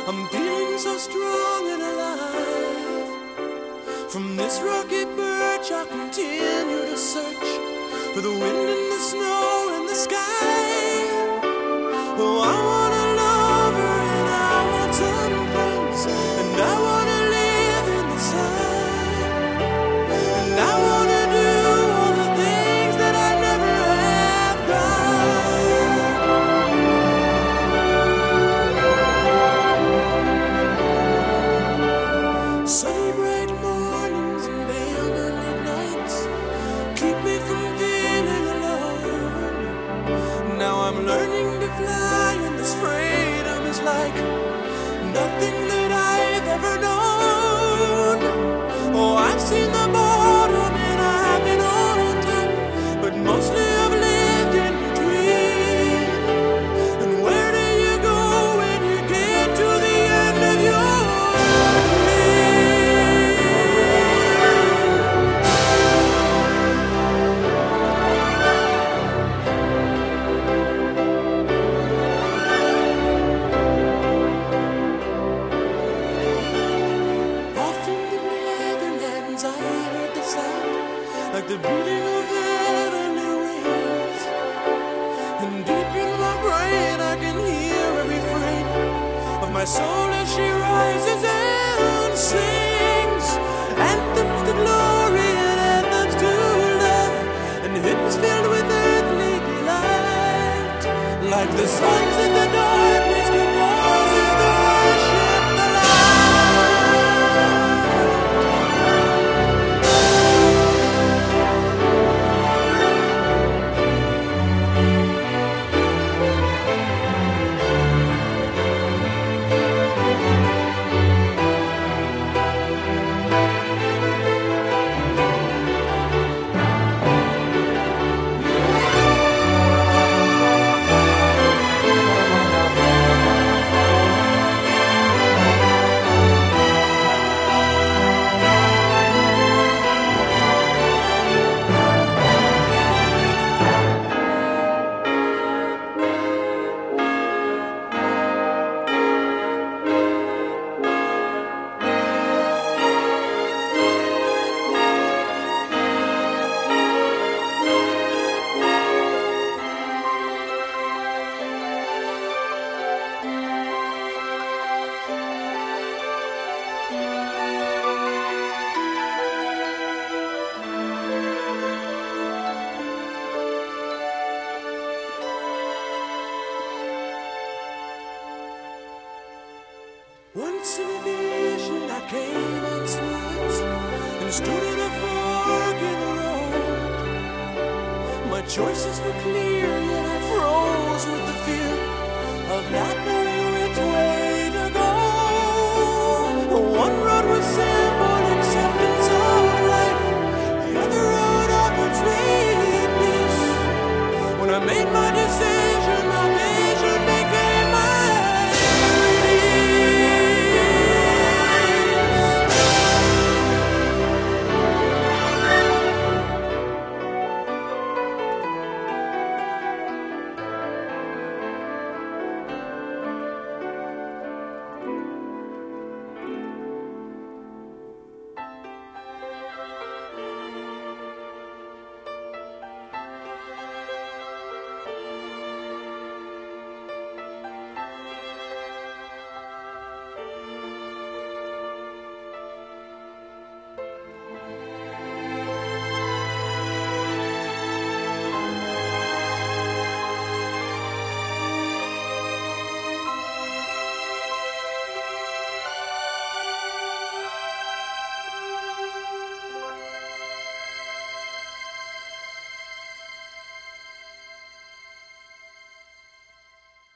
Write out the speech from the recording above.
I'm feeling so strong and alive. From this rocky perch I'll continue to search for the wind and the snow and the sky. Oh, I want a lover and I want some friends, and I want to live in the sun, and I want to do all the things that I never have done. Sunny bright mornings and pale moonlit nights keep me from feeling alone. Now I'm learning to fly, and this freedom is like nothing that I've ever known. Oh, I've seen the bottom and I've been on top, but mostly I've lived in between. And where do you go when you get to the end of your like the beating of heavenly wings, and deep in my brain I can hear every refrain of my soul as she rises and sings anthems to glory and anthems to love, and hymns filled with earthly delight, like the songs that the darkness composes to worship the light. Once in a vision I came on swords and stood at a fork in the road. My choices were clear, yet I froze with the fear of not knowing which way to go. One road was simple, acceptance of life. The other road offered sweet peace. When I made my decision,